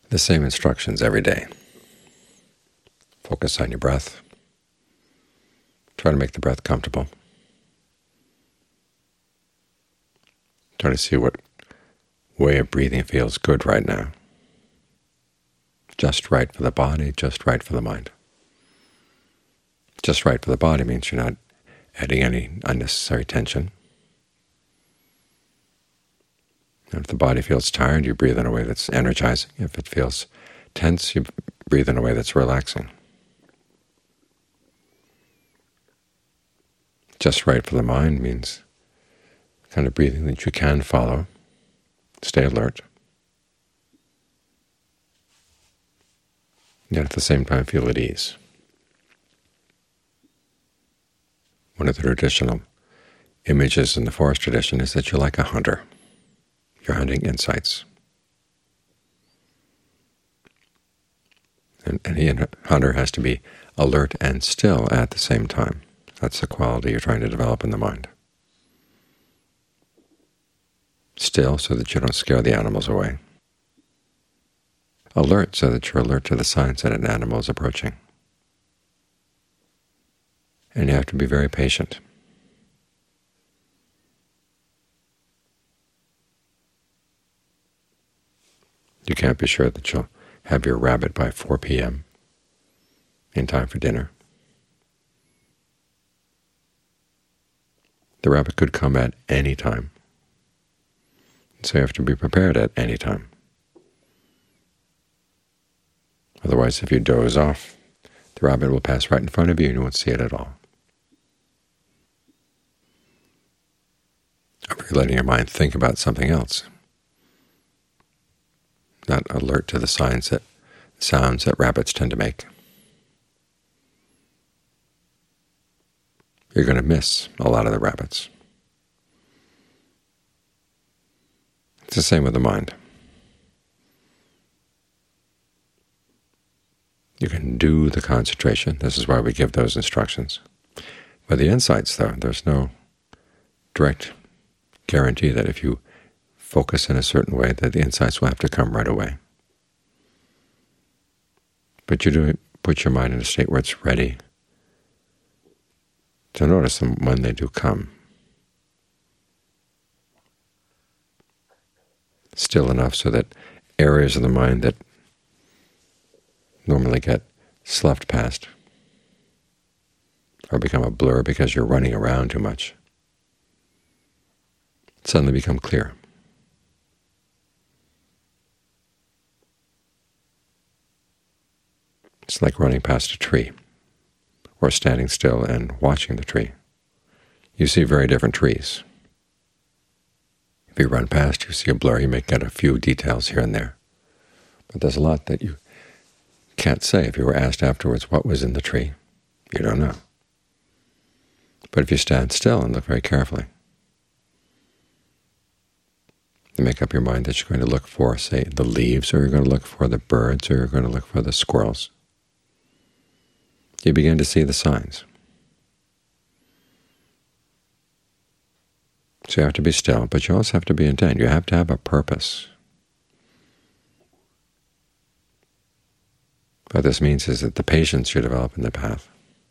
The same instructions every day. Focus on your breath. Try to make the breath comfortable. Try to see what way of breathing feels good right now. Just right for the body, just right for the mind. Just right for the body means you're not adding any unnecessary tension. And if the body feels tired, you breathe in a way that's energizing. If it feels tense, you breathe in a way that's relaxing. Just right for the mind means the kind of breathing that you can follow. Stay alert. Yet at the same time feel at ease. One of the traditional images in the forest tradition is that you're like a hunter. You're hunting insights. And any hunter has to be alert and still at the same time. That's the quality you're trying to develop in the mind. Still, so that you don't scare the animals away. Alert, so that you're alert to the signs that an animal is approaching. And you have to be very patient. You can't be sure that you'll have your rabbit by 4 p.m. in time for dinner. The rabbit could come at any time, so you have to be prepared at any time. Otherwise, if you doze off, the rabbit will pass right in front of you and you won't see it at all. Or you're letting your mind think about something else, not alert to the sounds that rabbits tend to make. You're going to miss a lot of the rabbits. It's the same with the mind. You can do the concentration. This is why we give those instructions. But the insights, though, there's no direct guarantee that if you focus in a certain way that the insights will have to come right away. But you do put your mind in a state where it's ready to notice them when they do come. Still enough so that areas of the mind that normally get sloughed past or become a blur because you're running around too much suddenly become clear. It's like running past a tree or standing still and watching the tree. You see very different trees. If you run past, you see a blur. You may get a few details here and there. But there's a lot that you can't say. If you were asked afterwards what was in the tree, you don't know. But if you stand still and look very carefully, you make up your mind that you're going to look for, say, the leaves, or you're going to look for the birds, or you're going to look for the squirrels. You begin to see the signs. So you have to be still, but you also have to be intent. You have to have a purpose. What this means is that the patience you develop in the path,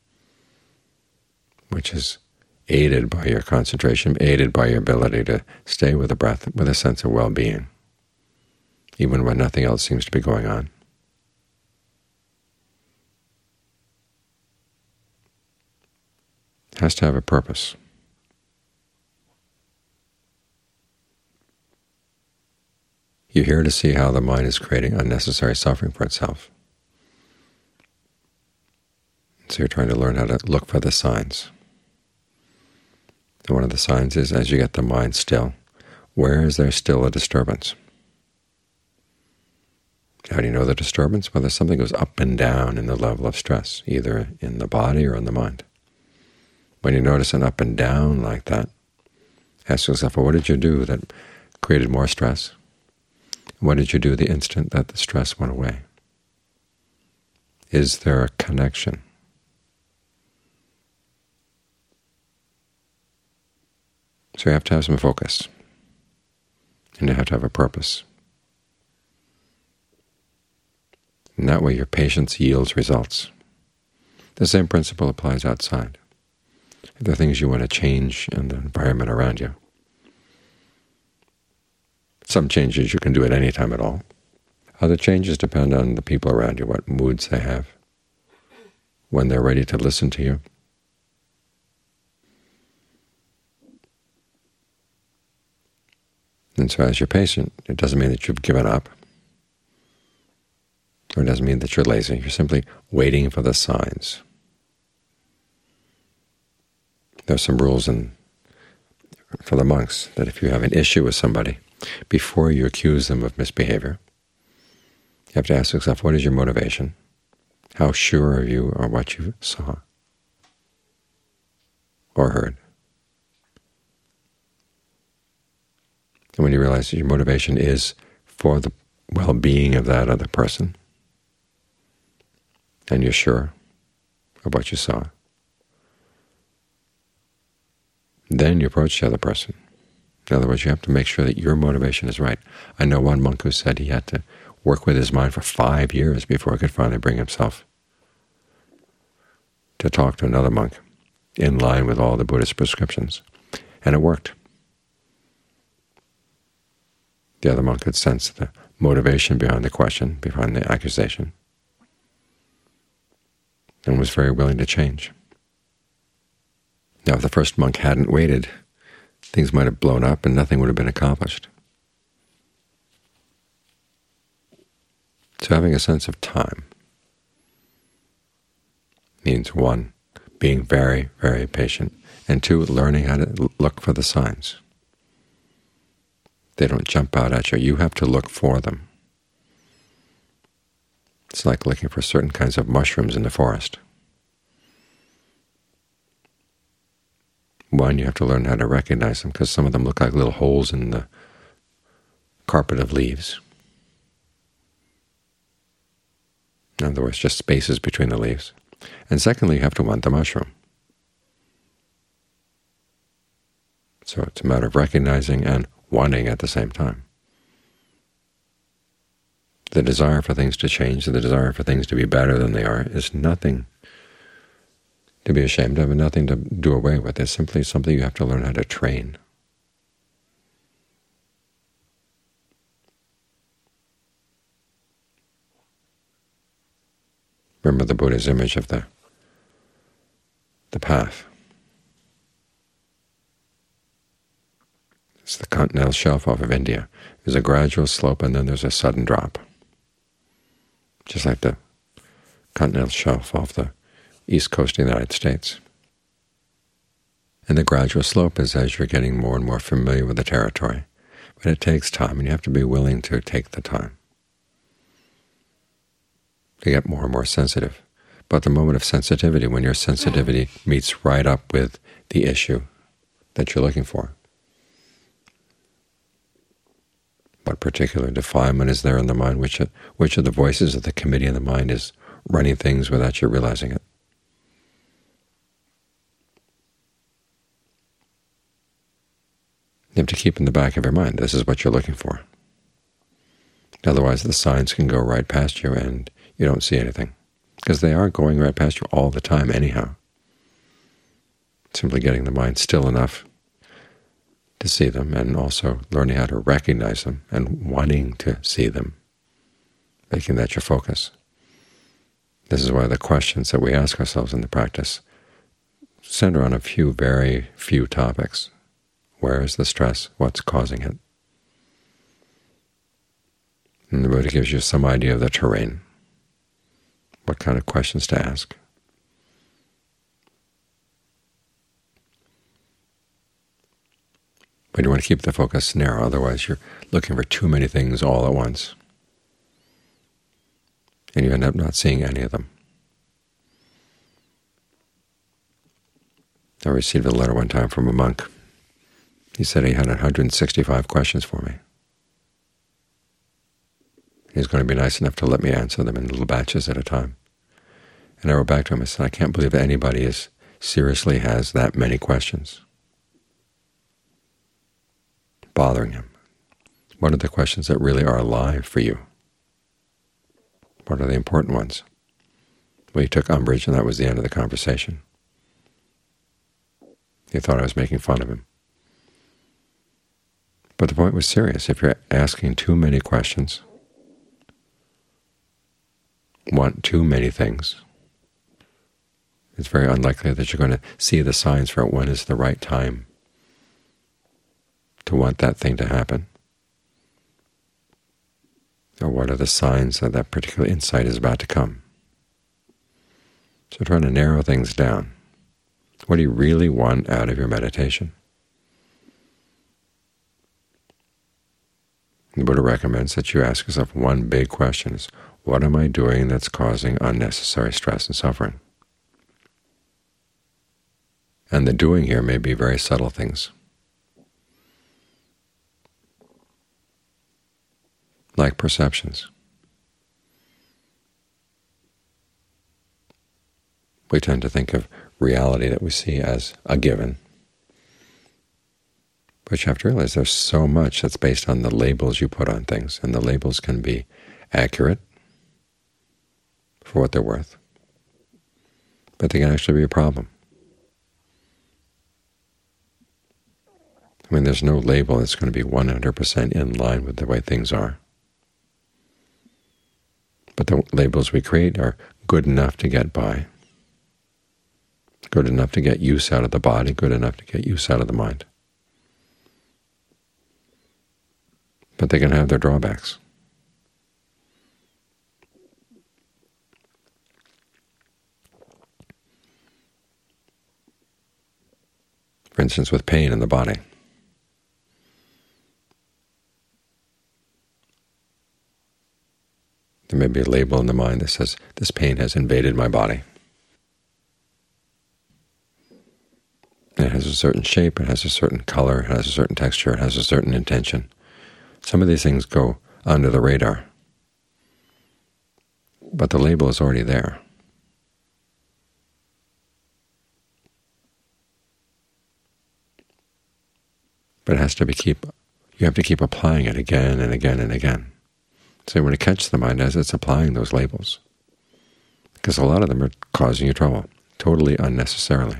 which is aided by your concentration, aided by your ability to stay with the breath with a sense of well-being, even when nothing else seems to be going on. Has to have a purpose. You're here to see how the mind is creating unnecessary suffering for itself. So you're trying to learn how to look for the signs. And one of the signs is, as you get the mind still, where is there still a disturbance? How do you know the disturbance? Well, there's something that goes up and down in the level of stress, either in the body or in the mind. When you notice an up and down like that, ask yourself, well, what did you do that created more stress? What did you do the instant that the stress went away? Is there a connection? So you have to have some focus, and you have to have a purpose. And that way your patience yields results. The same principle applies outside. If there are things you want to change in the environment around you, some changes you can do at any time at all. Other changes depend on the people around you, what moods they have, when they're ready to listen to you. And so as you're patient, it doesn't mean that you've given up, or it doesn't mean that you're lazy. You're simply waiting for the signs. There are some rules for the monks that if you have an issue with somebody, before you accuse them of misbehavior, you have to ask yourself, what is your motivation? How sure are you of what you saw or heard? And when you realize that your motivation is for the well-being of that other person, and you're sure of what you saw, then you approach the other person. In other words, you have to make sure that your motivation is right. I know one monk who said he had to work with his mind for 5 years before he could finally bring himself to talk to another monk in line with all the Buddhist prescriptions. And it worked. The other monk could sense the motivation behind the question, behind the accusation, and was very willing to change. Now, if the first monk hadn't waited, things might have blown up and nothing would have been accomplished. So having a sense of time means, 1, being very, very patient, and 2, learning how to look for the signs. They don't jump out at you. You have to look for them. It's like looking for certain kinds of mushrooms in the forest. 1, you have to learn how to recognize them, because some of them look like little holes in the carpet of leaves. In other words, just spaces between the leaves. And secondly, you have to want the mushroom. So it's a matter of recognizing and wanting at the same time. The desire for things to change, the desire for things to be better than they are, is nothing to be ashamed of and nothing to do away with. It's simply something you have to learn how to train. Remember the Buddha's image of the path. It's the continental shelf off of India. There's a gradual slope and then there's a sudden drop, just like the continental shelf off the east coast of the United States. And the gradual slope is as you're getting more and more familiar with the territory. But it takes time, and you have to be willing to take the time to get more and more sensitive. But the moment of sensitivity, when your sensitivity meets right up with the issue that you're looking for, what particular defilement is there in the mind? Which of the voices of the committee in the mind is running things without you realizing it? You have to keep in the back of your mind, this is what you're looking for. Otherwise the signs can go right past you and you don't see anything, because they are going right past you all the time anyhow. Simply getting the mind still enough to see them, and also learning how to recognize them and wanting to see them, making that your focus. This is why the questions that we ask ourselves in the practice center on very few topics. Where is the stress? What's causing it? And the Buddha gives you some idea of the terrain, what kind of questions to ask. But you want to keep the focus narrow, otherwise you're looking for too many things all at once, and you end up not seeing any of them. I received a letter one time from a monk. He said he had 165 questions for me. He's going to be nice enough to let me answer them in little batches at a time. And I wrote back to him and said, I can't believe that anybody seriously has that many questions bothering him. What are the questions that really are alive for you? What are the important ones? Well, he took umbrage, and that was the end of the conversation. He thought I was making fun of him. But the point was serious. If you're asking too many questions, want too many things, it's very unlikely that you're going to see the signs for when is the right time to want that thing to happen, or what are the signs that that particular insight is about to come. So trying to narrow things down. What do you really want out of your meditation? The Buddha recommends that you ask yourself one big question: is what am I doing that's causing unnecessary stress and suffering? And the doing here may be very subtle things, like perceptions. We tend to think of reality that we see as a given, but you have to realize there's so much that's based on the labels you put on things, and the labels can be accurate for what they're worth, but they can actually be a problem. I mean, there's no label that's going to be 100% in line with the way things are. But the labels we create are good enough to get by, good enough to get use out of the body, good enough to get use out of the mind. But they can have their drawbacks. For instance, with pain in the body. There may be a label in the mind that says, this pain has invaded my body. It has a certain shape, it has a certain color, it has a certain texture, it has a certain intention. Some of these things go under the radar, but the label is already there. But it has to be you have to keep applying it again and again and again. So you want to catch the mind as it's applying those labels, because a lot of them are causing you trouble, totally unnecessarily.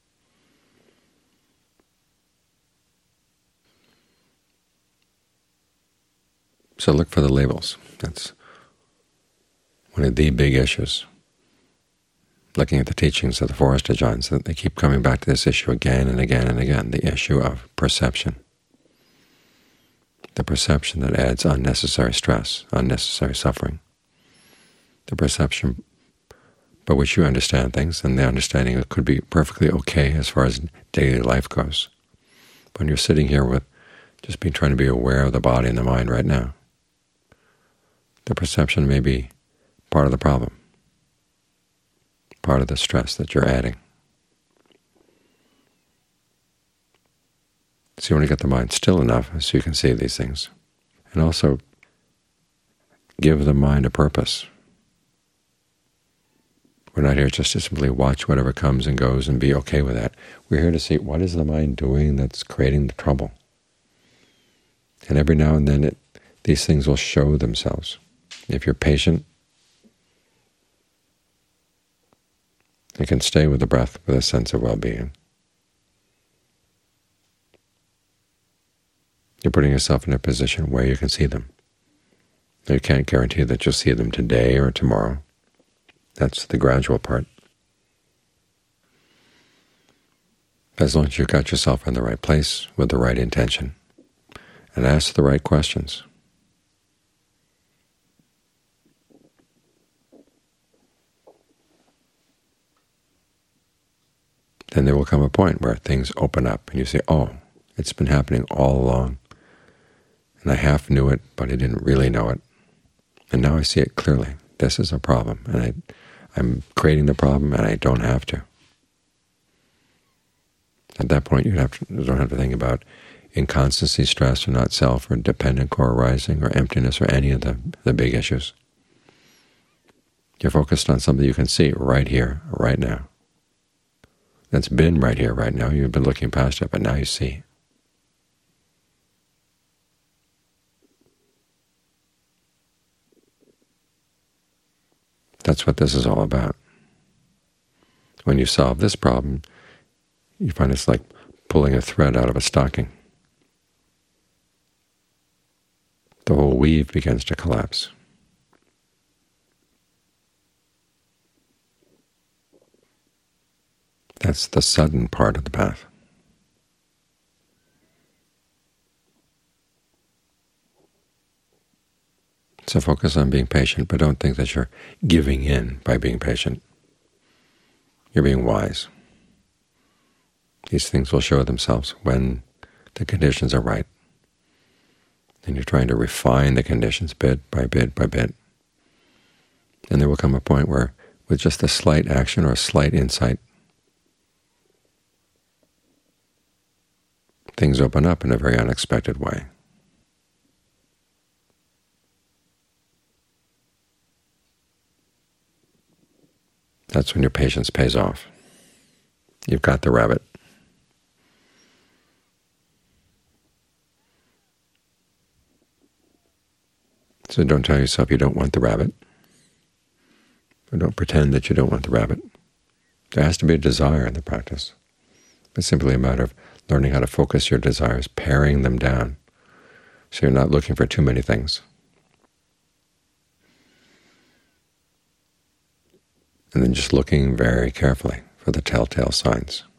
So look for the labels. That's one of the big issues. Looking at the teachings of the Forest Ajahns, that they keep coming back to this issue again and again and again, the issue of perception. The perception that adds unnecessary stress, unnecessary suffering. The perception by which you understand things, and the understanding that could be perfectly okay as far as daily life goes. When you're sitting here with just trying to be aware of the body and the mind right now, the perception may be part of the problem, part of the stress that you're adding. So you want to get the mind still enough so you can see these things, and also give the mind a purpose. We're not here just to simply watch whatever comes and goes and be okay with that. We're here to see what is the mind doing that's creating the trouble. And every now and then these things will show themselves. If you're patient, you can stay with the breath with a sense of well-being. You're putting yourself in a position where you can see them. Now, you can't guarantee that you'll see them today or tomorrow. That's the gradual part. As long as you've got yourself in the right place with the right intention and ask the right questions, then there will come a point where things open up and you say, oh, it's been happening all along, and I half knew it, but I didn't really know it. And now I see it clearly. This is a problem, and I'm creating the problem, and I don't have to. At that point, you don't have to think about inconstancy, stress, or not self, or dependent core arising, or emptiness, or any of the big issues. You're focused on something you can see right here, right now. That's been right here, right now. You've been looking past it, but now you see. That's what this is all about. When you solve this problem, you find it's like pulling a thread out of a stocking. The whole weave begins to collapse. That's the sudden part of the path. So focus on being patient, but don't think that you're giving in by being patient. You're being wise. These things will show themselves when the conditions are right. And you're trying to refine the conditions bit by bit by bit. And there will come a point where, with just a slight action or a slight insight, things open up in a very unexpected way. That's when your patience pays off. You've got the rabbit. So don't tell yourself you don't want the rabbit, or don't pretend that you don't want the rabbit. There has to be a desire in the practice. It's simply a matter of learning how to focus your desires, paring them down, so you're not looking for too many things. And then just looking very carefully for the telltale signs.